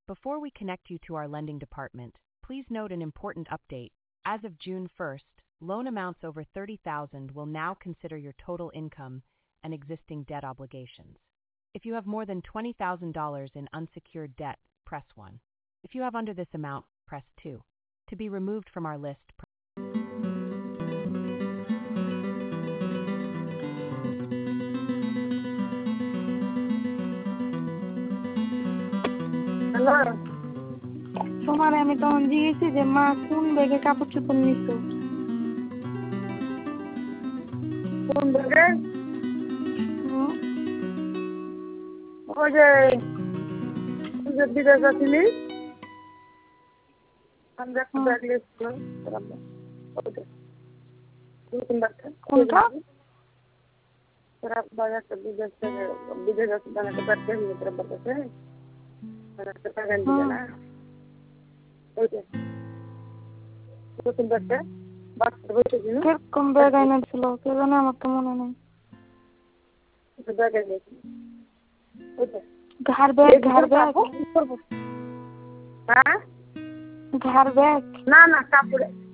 Before we connect you to our lending department, please note an important update. As of June 1st, loan amounts over $30,000 will now consider your total income and existing debt obligations. If you have more than $20,000 in unsecured debt, press 1. If you have under this amount, press 2. To be removed from our list, hello তোমার আমি তখন জিজ্ঞেসি যে মা কোন ব্যাগে কাপড় চোপড় নিছো কোন ব্যাগে হুম? ওই যে বিদেশ আসিনি আমরা একটা ব্যাগ লিখছিলাম কোনটা তোরা একটা বিদেশ থেকে বিদেশ আসি একটা ব্যাগ দেখলি তোরা বলতেছে একটা ব্যাগ আনবি না ওই যে নতুন ব্যাগটা বাচ্চা বসে দিন কিরকম ব্যাগ এনেছিল কে জানে আমার তো মনে নেই ব্যাগ এনেছি ঘাড় ব্যাগ হ্যাঁ ঘাড় ব্যাগ না না কাপড়ে